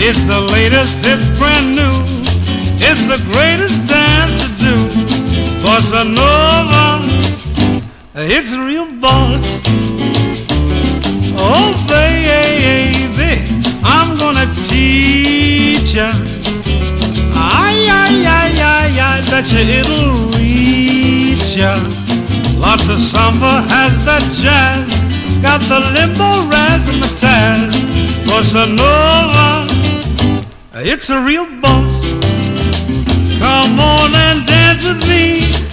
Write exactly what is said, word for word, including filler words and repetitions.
It's the latest, it's brand new. It's the greatest dance to do. Bossa Nova, it's a real boss. Oh baby, I'm gonna teach ya. Ay, ay, ay, ay, I bet you it'll reach ya. Lots of samba has that jazz, got the limbo razzmatazz. Bossa Nova, it's a real boss. Come on and dance with me.